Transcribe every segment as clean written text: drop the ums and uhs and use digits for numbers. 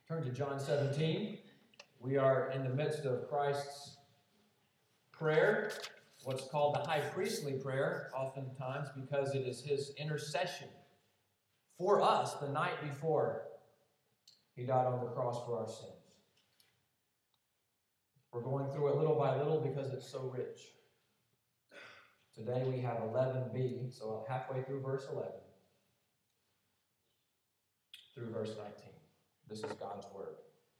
Turn to John 17. We are in the midst of Christ's prayer, what's called the high priestly prayer, oftentimes because it is his intercession for us the night before he died on the cross for our sins. We're going through it little by little because it's so rich. Today we have 11b, so halfway through verse 11 through verse 19. This is God's word.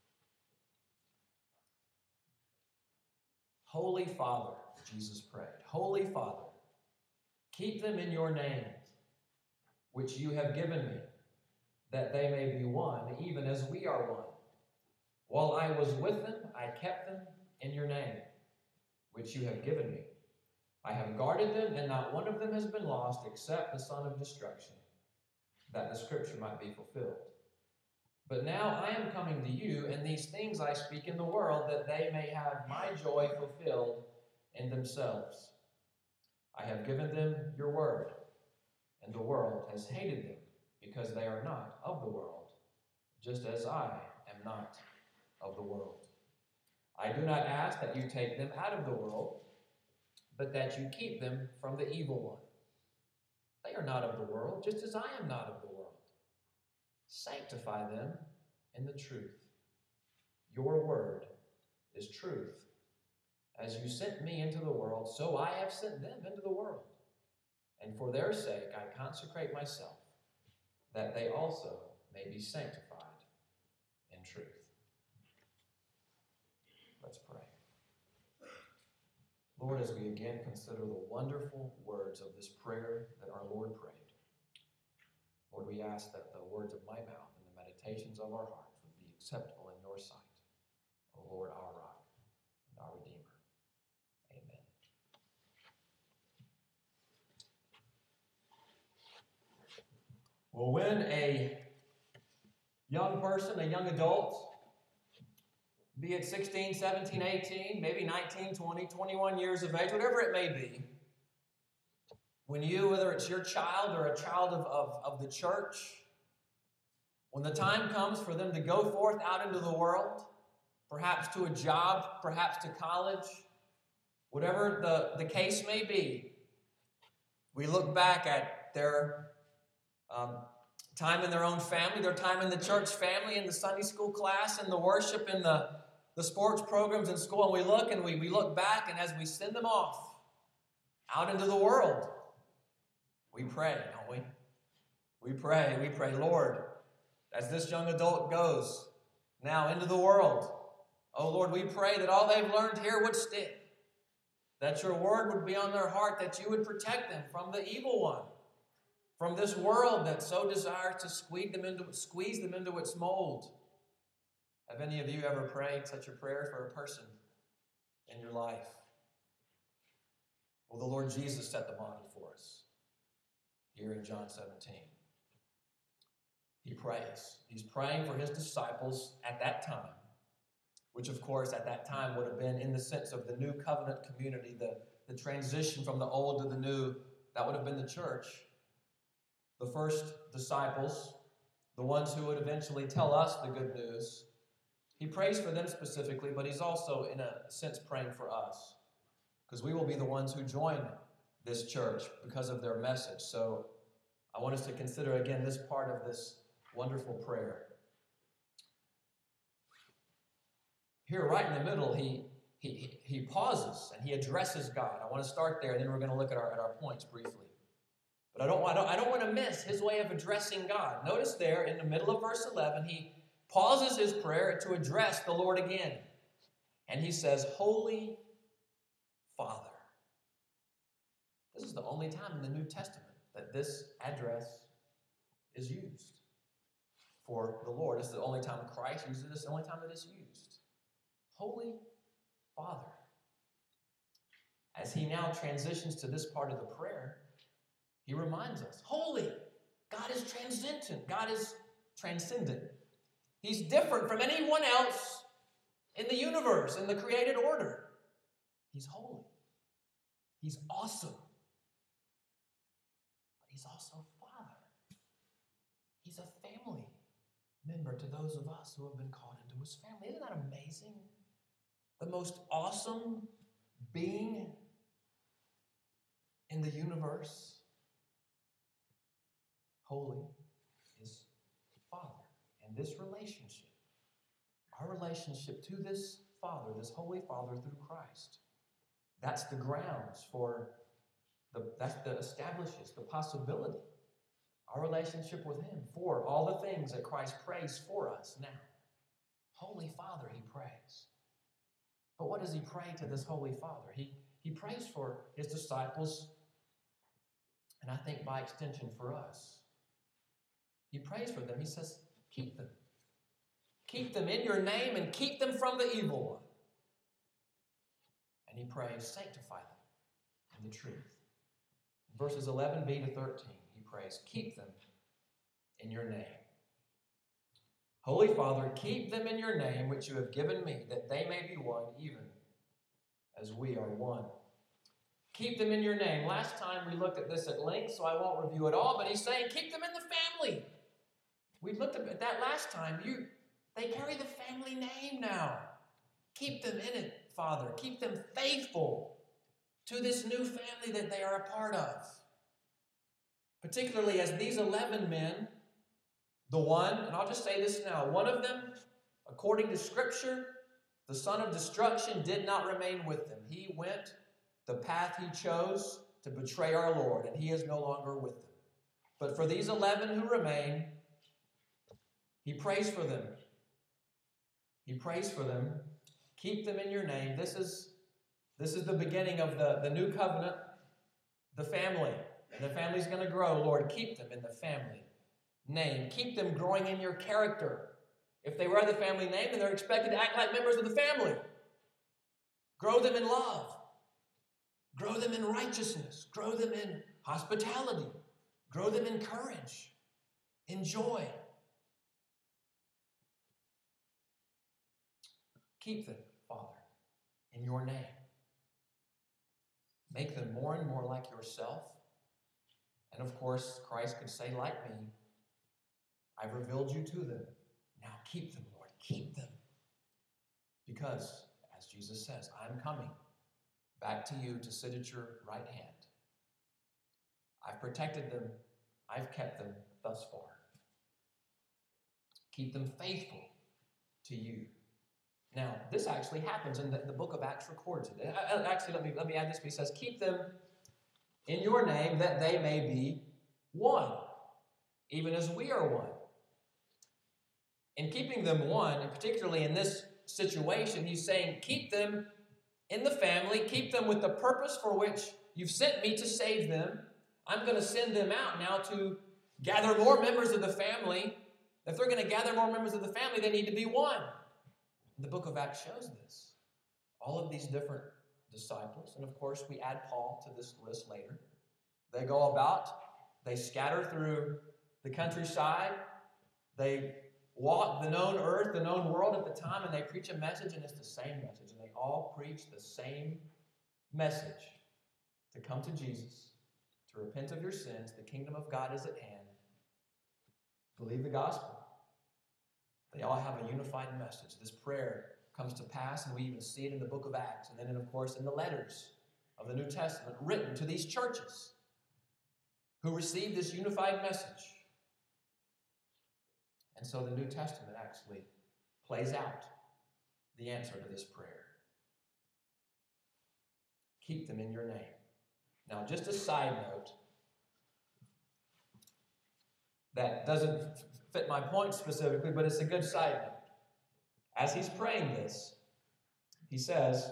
Holy Father, Jesus prayed, Holy Father, keep them in your name, which you have given me, that they may be one, even as we are one. While I was with them, I kept them in your name, which you have given me. I have guarded them, and not one of them has been lost except the son of destruction, that the scripture might be fulfilled. But now I am coming to you, and these things I speak in the world, that they may have my joy fulfilled in themselves. I have given them your word, and the world has hated them, because they are not of the world, just as I am not of the world. I do not ask that you take them out of the world, but that you keep them from the evil one. They are not of the world, just as I am not of the world. Sanctify them in the truth. Your word is truth. As you sent me into the world, so I have sent them into the world. And for their sake I consecrate myself, that they also may be sanctified in truth. Let's pray. Lord, as we again consider the wonderful words of this prayer that our Lord prayed, Lord, we ask that the words of my mouth and the meditations of our hearts would be acceptable in your sight, O Lord, our rock and our Redeemer. Amen. Well, when a young person, a young adult, be it 16, 17, 18, maybe 19, 20, 21 years of age, whatever it may be, when you, whether it's your child or a child of the church, when the time comes for them to go forth out into the world, perhaps to a job, perhaps to college, whatever the case may be, we look back at their time in their own family, their time in the church family, in the Sunday school class, in the worship, in the sports programs in school, and we look back, and as we send them off out into the world, we pray, don't we? We pray, Lord, as this young adult goes now into the world, oh Lord, we pray that all they've learned here would stick, that your word would be on their heart, that you would protect them from the evil one, from this world that so desires to squeeze them into its mold. Have any of you ever prayed such a prayer for a person in your life? Well, the Lord Jesus set the model for us here in John 17. He prays. He's praying for his disciples at that time, which of course at that time would have been in the sense of the new covenant community, the transition from the old to the new. That would have been the church. The first disciples, the ones who would eventually tell us the good news. He prays for them specifically, but he's also, in a sense, praying for us, because we will be the ones who join this church because of their message. So I want us to consider again this part of this wonderful prayer. Here, right in the middle, he pauses and he addresses God. I want to start there, and then we're going to look at our points briefly. But I don't want to miss his way of addressing God. Notice there in the middle of verse 11, he pauses his prayer to address the Lord again. And he says, Holy Father. This is the only time in the New Testament that this address is used for the Lord. It's the only time Christ uses it. It's the only time that it's used. Holy Father. As he now transitions to this part of the prayer, he reminds us, holy. God is transcendent. God is transcendent. He's different from anyone else in the universe, in the created order. He's holy. He's awesome. But he's also Father. He's a family member to those of us who have been called into his family. Isn't that amazing? The most awesome being in the universe, holy, is Father. And this relationship, our relationship to this Father, this Holy Father through Christ, that's the grounds for, that establishes the possibility, our relationship with him, for all the things that Christ prays for us now. Holy Father, he prays. But what does he pray to this Holy Father? He prays for his disciples, and I think by extension for us. He prays for them. He says, keep them. Keep them in your name and keep them from the evil one. And he prays, sanctify them in the truth. Verses 11b to 13, he prays, keep them in your name. Holy Father, keep them in your name, which you have given me, that they may be one, even as we are one. Keep them in your name. Last time we looked at this at length, so I won't review it all, but he's saying, keep them in the family. We looked at that last time. They carry the family name now. Keep them in it, Father. Keep them faithful to this new family that they are a part of. Particularly as these 11 men, the one, and I'll just say this now, one of them, according to Scripture, the son of destruction, did not remain with them. He went the path he chose to betray our Lord, and he is no longer with them. But for these 11 who remain, he prays for them. He prays for them. Keep them in your name. This is the beginning of the new covenant, the family. And the family's going to grow. Lord, keep them in the family name. Keep them growing in your character. If they wear the family name, then they're expected to act like members of the family. Grow them in love. Grow them in righteousness. Grow them in hospitality. Grow them in courage, in joy. Keep them, Father, in your name. Make them more and more like yourself. And of course, Christ could say, like me, I've revealed you to them. Now keep them, Lord. Keep them. Because, as Jesus says, I'm coming back to you to sit at your right hand. I've protected them. I've kept them thus far. Keep them faithful to you. Now, this actually happens, and the book of Acts records it. Actually, let me add this. He says, keep them in your name that they may be one, even as we are one. In keeping them one, and particularly in this situation, he's saying, keep them in the family, keep them with the purpose for which you've sent me to save them. I'm going to send them out now to gather more members of the family. If they're going to gather more members of the family, they need to be one. The book of Acts shows this. All of these different disciples, and of course we add Paul to this list later. They go about, they scatter through the countryside, they walk the known earth, the known world at the time, and they preach a message, and it's the same message. And they all preach the same message: to come to Jesus, to repent of your sins, the kingdom of God is at hand, believe the gospel. They all have a unified message. This prayer comes to pass, and we even see it in the book of Acts, and then, of course, in the letters of the New Testament written to these churches who received this unified message. And so the New Testament actually plays out the answer to this prayer. Keep them in your name. Now, just a side note that doesn't fit my point specifically, but it's a good side note. As he's praying this, he says,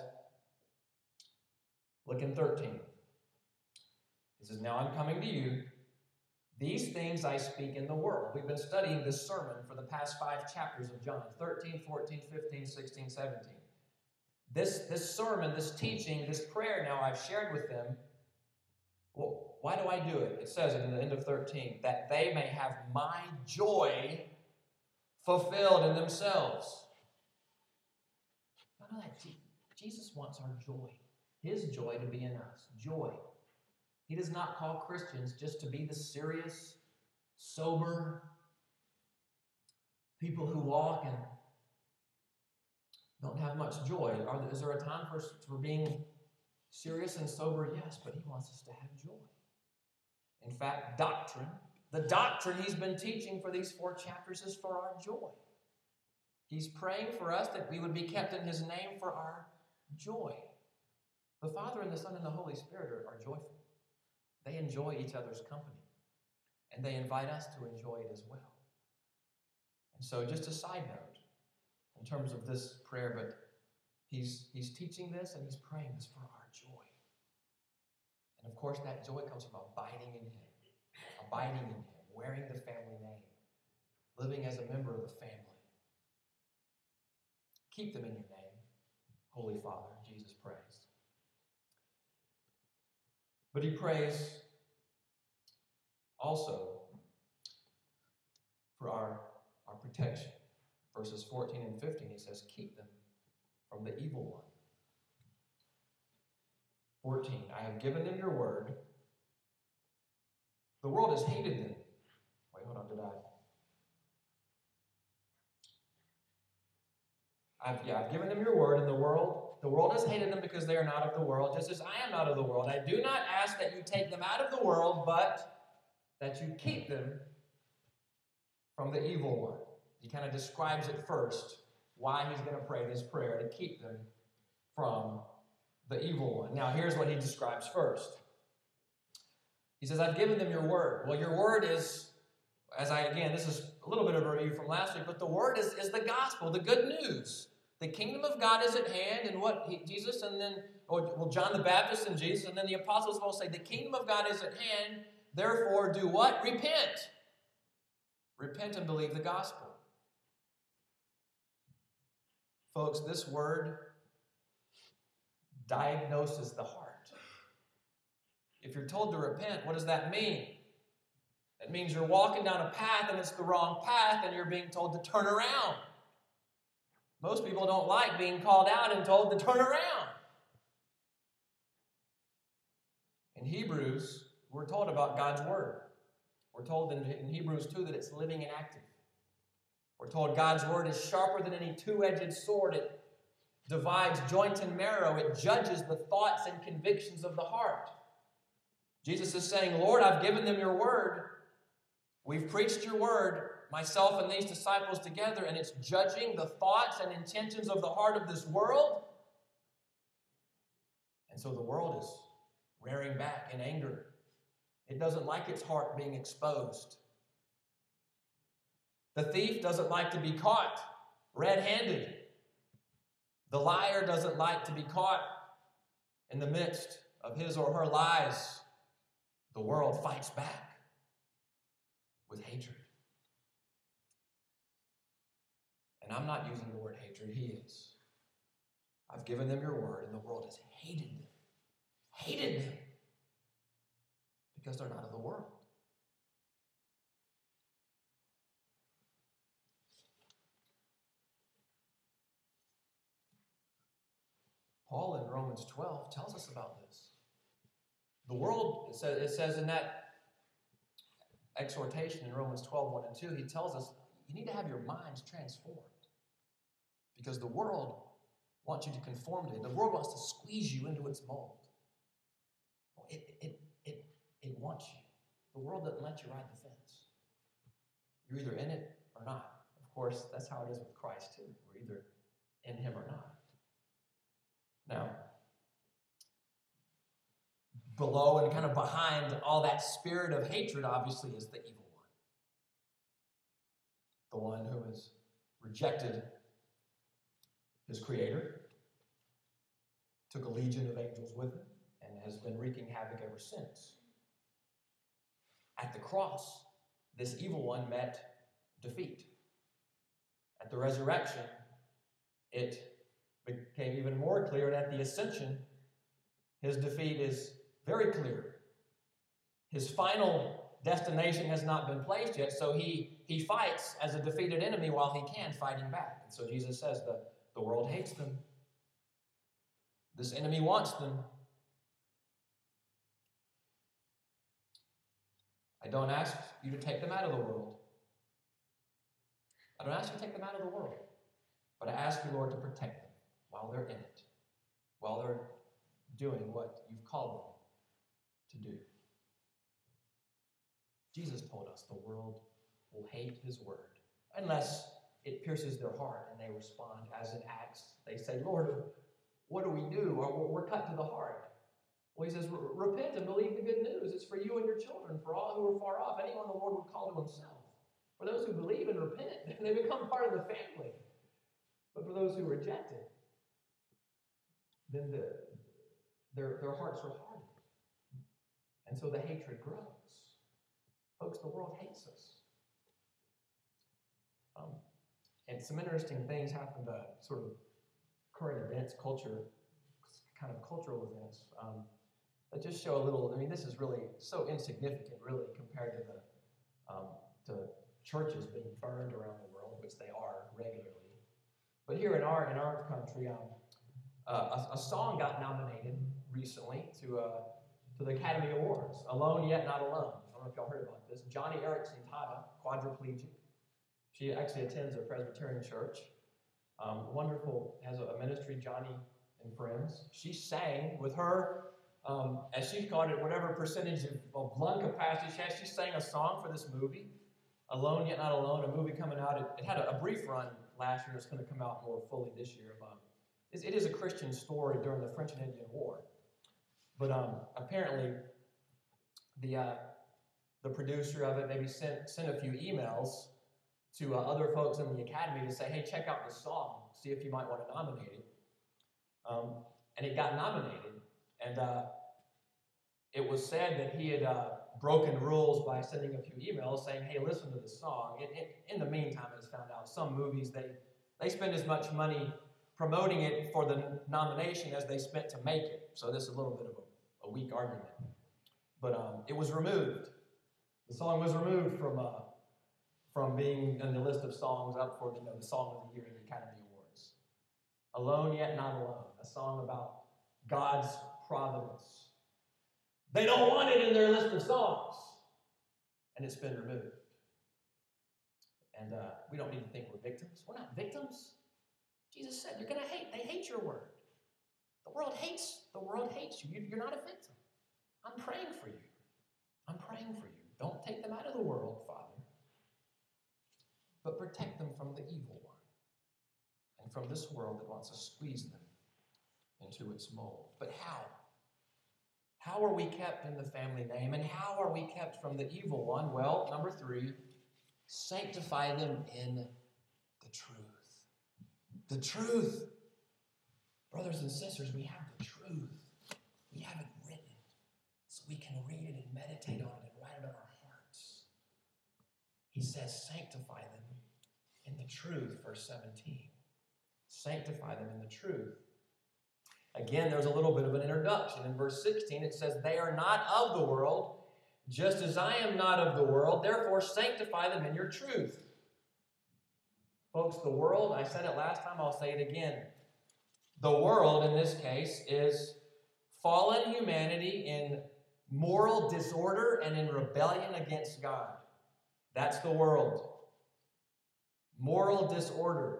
look in 13. He says, now I'm coming to you. These things I speak in the world. We've been studying this sermon for the past 5 chapters of John, 13, 14, 15, 16, 17. This sermon, this teaching, this prayer now I've shared with them. Well, why do I do it? It says in the end of 13, that they may have my joy fulfilled in themselves. I know that Jesus wants our joy, his joy to be in us. Joy. He does not call Christians just to be the serious, sober People who walk and don't have much joy. Is there a time for being serious and sober? Yes, but he wants us to have joy. In fact, the doctrine he's been teaching for these 4 chapters is for our joy. He's praying for us that we would be kept in his name for our joy. The Father and the Son and the Holy Spirit are joyful. They enjoy each other's company, and they invite us to enjoy it as well. And so just a side note in terms of this prayer, but he's teaching this and he's praying this for our joy. And of course, that joy comes from abiding in him, wearing the family name, living as a member of the family. Keep them in your name, Holy Father, Jesus prays. But he prays also for our protection. Verses 14 and 15, he says, keep them from the evil one. 14, I have given them your word. The world has hated them. Wait, hold on, I've given them your word, and the world has hated them because they are not of the world, just as I am not of the world. I do not ask that you take them out of the world, but that you keep them from the evil one. He kind of describes it first, why he's going to pray this prayer, to keep them from the evil one. Now, here's what he describes first. He says, I've given them your word. Well, your word is, this is a little bit of a review from last week, but the word is the gospel, the good news. The kingdom of God is at hand, and John the Baptist and Jesus, and then the apostles will say, the kingdom of God is at hand, therefore do what? Repent. Repent and believe the gospel. Folks, this word diagnoses the heart. If you're told to repent, what does that mean? It means you're walking down a path and it's the wrong path and you're being told to turn around. Most people don't like being called out and told to turn around. In Hebrews, we're told about God's word. We're told in Hebrews 2 that it's living and active. We're told God's word is sharper than any two-edged sword. It divides joint and marrow. It judges the thoughts and convictions of the heart. Jesus is saying, Lord, I've given them your word. We've preached your word, myself and these disciples together, and it's judging the thoughts and intentions of the heart of this world. And so the world is rearing back in anger. It doesn't like its heart being exposed. The thief doesn't like to be caught red-handed. The liar doesn't like to be caught in the midst of his or her lies. The world fights back with hatred. And I'm not using the word hatred, he is. I've given them your word, and the world has hated them. Hated them. Because they're not of the world. Paul in Romans 12 tells us about this. The world, it says in that exhortation in Romans 12, 1 and 2, he tells us you need to have your minds transformed. Because the world wants you to conform to it. The world wants to squeeze you into its mold. It wants you. The world doesn't let you ride the fence. You're either in it or not. Of course, that's how it is with Christ too. We're either in him or not. Now, below and kind of behind all that spirit of hatred, obviously, is the evil one. The one who has rejected his creator, took a legion of angels with him, and has been wreaking havoc ever since. At the cross, this evil one met defeat. At the resurrection, it became even more clear, and at the ascension, his defeat is very clear. His final destination has not been placed yet, so he fights as a defeated enemy while he can, fighting back. And so Jesus says the world hates them. This enemy wants them. I don't ask you to take them out of the world, I don't ask you to take them out of the world, but I ask you, Lord, to protect them while they're in it, while they're doing what you've called them to do. Jesus told us the world will hate his word unless it pierces their heart and they respond as in Acts. They say, Lord, what do we do? Or we're cut to the heart. Well, he says, repent and believe the good news. It's for you and your children, for all who are far off, anyone the Lord would call to himself. For those who believe and repent, they become part of the family. But for those who reject it, then their hearts are hardened. And so the hatred grows. Folks, the world hates us. And some interesting things happen to sort of current events, culture, kind of cultural events, that just show a little. I mean, this is really so insignificant, really, compared to churches being burned around the world, which they are regularly. But here in our country, a song got nominated recently to the Academy Awards. Alone Yet Not Alone. I don't know if y'all heard about this. Johnny Erickson Tata, quadriplegic. She actually attends a Presbyterian church. Wonderful, has a ministry, Johnny and Friends. She sang with her, as she called it, whatever percentage of lung capacity she has. She sang a song for this movie, Alone Yet Not Alone, a movie coming out. It had a brief run last year. It's going to come out more fully this year. It is a Christian story during the French and Indian War. But apparently, the producer of it maybe sent a few emails to other folks in the Academy to say, hey, check out the song, see if you might want to nominate it. And it got nominated. And it was said that he had broken rules by sending a few emails saying, hey, listen to the song. In the meantime, it's found out some movies, they spend as much money promoting it for the nomination as they spent to make it. So this is a little bit of a weak argument. But it was removed. The song was removed from being in the list of songs up for the Song of the Year in the Academy Awards. Alone Yet Not Alone, a song about God's providence. They don't want it in their list of songs. And it's been removed. And we don't need to think we're victims. We're not victims. Jesus said, you're going to hate. They hate your word. The world hates you. You're not a victim. I'm praying for you. I'm praying for you. Don't take them out of the world, Father, but protect them from the evil one and from this world that wants to squeeze them into its mold. But how? How are we kept in the family name, and how are we kept from the evil one? Well, number 3, sanctify them in the truth. The truth. Brothers and sisters, we have the truth. We have it written so we can read it and meditate on it and write it on our hearts. He says, sanctify them in the truth, verse 17. Sanctify them in the truth. Again, there's a little bit of an introduction. In verse 16, it says, they are not of the world, just as I am not of the world. Therefore, sanctify them in your truth. Folks, the world, I said it last time, I'll say it again. The world, in this case, is fallen humanity in moral disorder and in rebellion against God. That's the world. Moral disorder.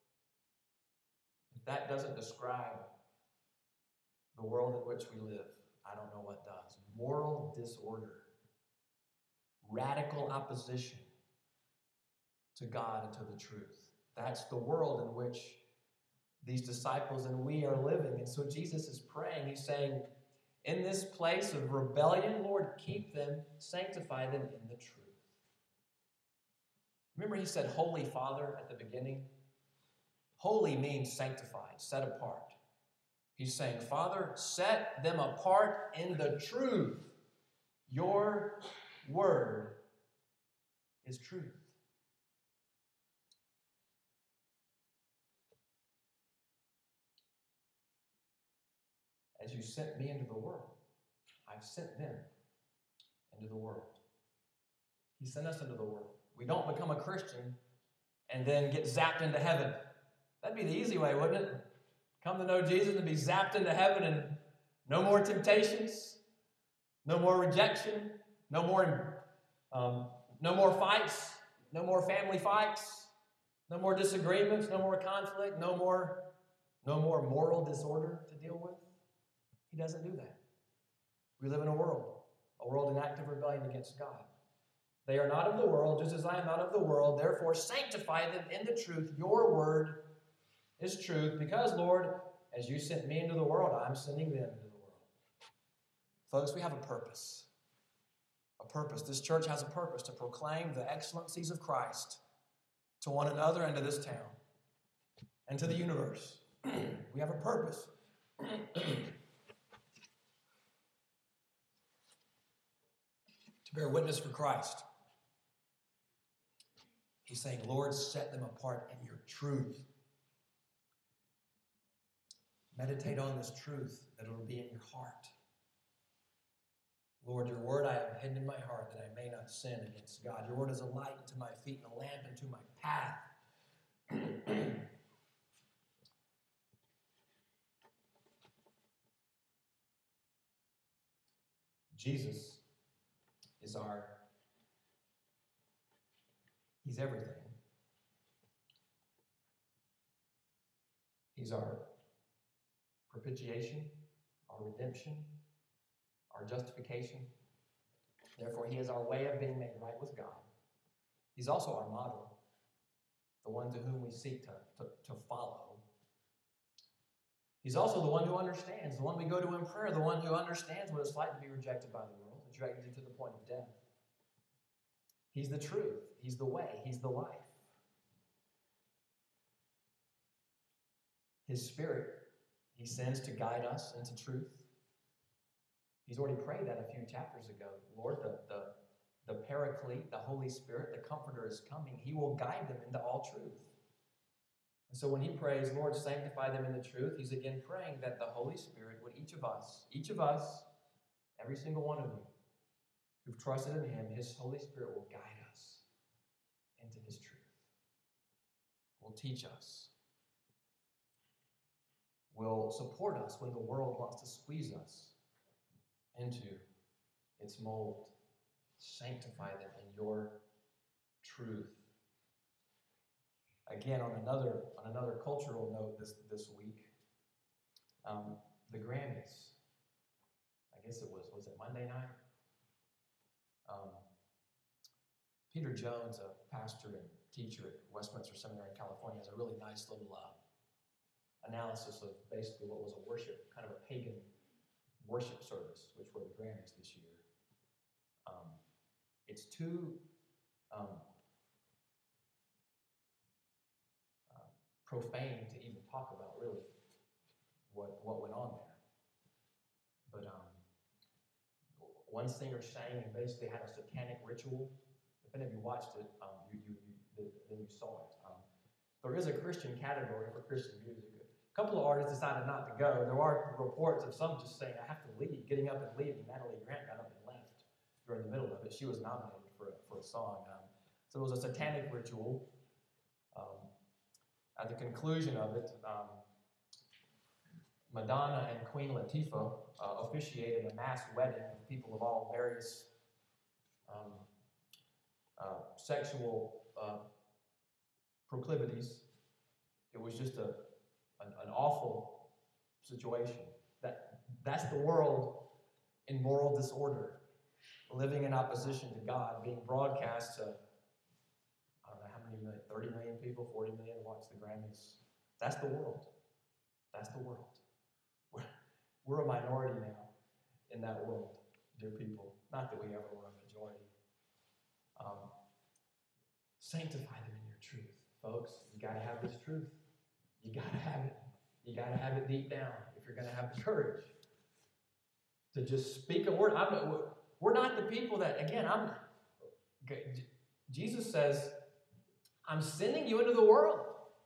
If that doesn't describe the world in which we live, I don't know what does. Moral disorder. Radical opposition to God and to the truth. That's the world in which these disciples and we are living. And so Jesus is praying. He's saying, in this place of rebellion, Lord, keep them, sanctify them in the truth. Remember he said, Holy Father at the beginning? Holy means sanctified, set apart. He's saying, Father, set them apart in the truth. Your word is truth. As you sent me into the world, I've sent them into the world. He sent us into the world. We don't become a Christian and then get zapped into heaven. That'd be the easy way, wouldn't it? Come to know Jesus and be zapped into heaven and no more temptations, no more rejection, no more fights, no more family fights, No more disagreements, no more conflict, no more moral disorder to deal with. He doesn't do that. We live in a world in active rebellion against God. They are not of the world, just as I am not of the world. Therefore, sanctify them in the truth. Your word is truth. Because, Lord, as you sent me into the world, I'm sending them into the world. Folks, we have a purpose. A purpose. This church has a purpose to proclaim the excellencies of Christ to one another and to this town and to the universe. We have a purpose. To bear witness for Christ. He's saying, Lord, set them apart in your truth. Meditate on this truth that it will be in your heart. Lord, your word I have hidden in my heart that I may not sin against God. Your word is a light unto my feet and a lamp unto my path. Jesus is He's everything. He's our propitiation, our redemption, our justification. Therefore, he is our way of being made right with God. He's also our model, the one to whom we seek to follow. He's also the one who understands, the one we go to in prayer, the one who understands what it's like to be rejected by the world, rejected to the point of death. He's the truth. He's the way. He's the life. His Spirit, he sends to guide us into truth. He's already prayed that a few chapters ago. Lord, the Paraclete, the Holy Spirit, the Comforter is coming. He will guide them into all truth. And so when he prays, Lord, sanctify them in the truth, he's again praying that the Holy Spirit would each of us, every single one of you who've trusted in him, his Holy Spirit will guide us into his truth, will teach us, will support us when the world wants to squeeze us into its mold. Sanctify them in your truth. Again, on another cultural note this week, the Grammys. I guess it was it Monday night? Peter Jones, a pastor and teacher at Westminster Seminary in California, has a really nice little analysis of basically what was a worship, kind of a pagan worship service, which were the Grammys this year. It's too profane to even talk about really what went on there. But one singer sang and basically had a satanic ritual. If any of you watched it, then you saw it. There is a Christian category for Christian music. A couple of artists decided not to go. There are reports of some just saying, I have to leave, getting up and leaving. Natalie Grant got up and left during the middle of it. She was nominated for a song. So it was a satanic ritual. At the conclusion of it, Madonna and Queen Latifah officiated a mass wedding of people of all various sexual proclivities. It was just an awful situation. That's the world in moral disorder, living in opposition to God, being broadcast to, I don't know how many million, 30 million people, 40 million watch the Grammys. That's the world. That's the world. We're a minority now in that world, dear people. Not that we ever were a majority. Sanctify them in your truth. Folks, you got to have this truth. You got to have it. You got to have it deep down if you're going to have the courage to just speak a word. We're not the people that, again, Jesus says, I'm sending you into the world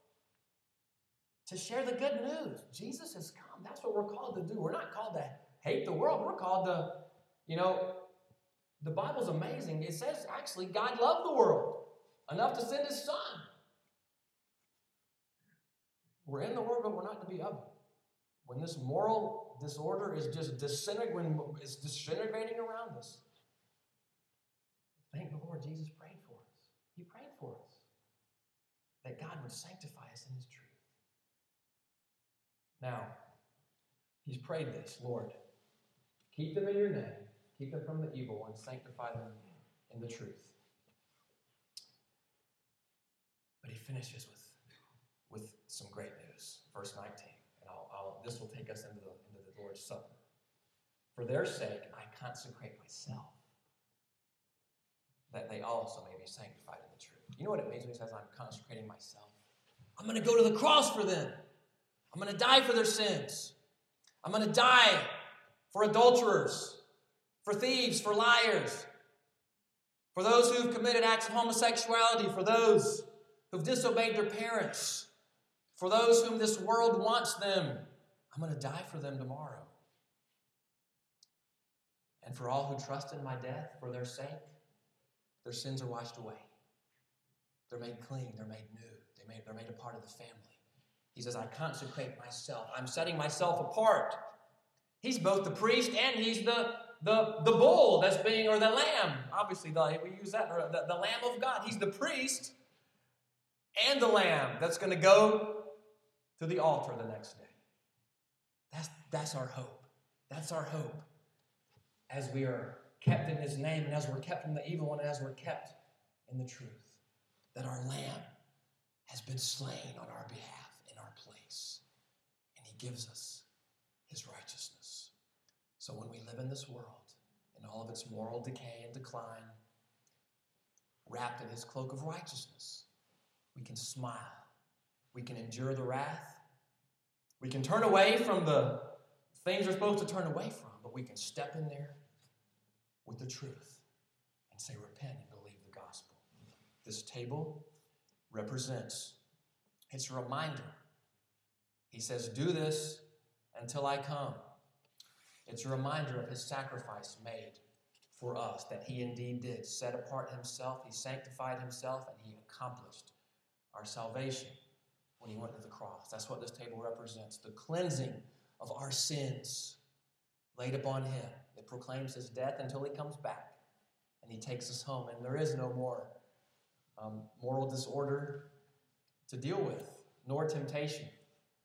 to share the good news. Jesus has come. That's what we're called to do. We're not called to hate the world. We're called to, the Bible's amazing. It says, actually, God loved the world enough to send his son. We're in the world, but we're not to be of it. When this moral disorder is just disintegrating around us, thank the Lord Jesus prayed for us. He prayed for us that God would sanctify us in his truth. Now, he's prayed this, Lord, keep them in your name, keep them from the evil one, sanctify them in the truth. But he finishes with some great news. Verse 19. And this will take us into the Lord's Supper. For their sake, I consecrate myself, that they also may be sanctified in the truth. You know what it means when he says, I'm consecrating myself? I'm going to go to the cross for them. I'm going to die for their sins. I'm going to die for adulterers, for thieves, for liars, for those who've committed acts of homosexuality, for those who've disobeyed their parents, for those whom this world wants them. I'm going to die for them tomorrow. And for all who trust in my death for their sake, their sins are washed away. They're made clean. They're made new. They're made a part of the family. He says, I consecrate myself. I'm setting myself apart. He's both the priest and he's the bull that's being, or the lamb. Obviously, we use that, the Lamb of God. He's the priest and the lamb that's going to go to the altar the next day. That's our hope. That's our hope. As we are kept in his name, and as we're kept from the evil one, and as we're kept in the truth, that our lamb has been slain on our behalf in our place, and he gives us his righteousness. So when we live in this world, in all of its moral decay and decline, wrapped in his cloak of righteousness, we can smile. We can endure the wrath. We can turn away from the things we're supposed to turn away from, but we can step in there with the truth and say, repent and believe the gospel. This table represents, it's a reminder. He says, do this until I come. It's a reminder of his sacrifice made for us, that he indeed did set apart himself, he sanctified himself, and he accomplished our salvation when he went to the cross. That's what this table represents, the cleansing of our sins laid upon him. It proclaims his death until he comes back, and he takes us home, and there is no more moral disorder to deal with, nor temptation.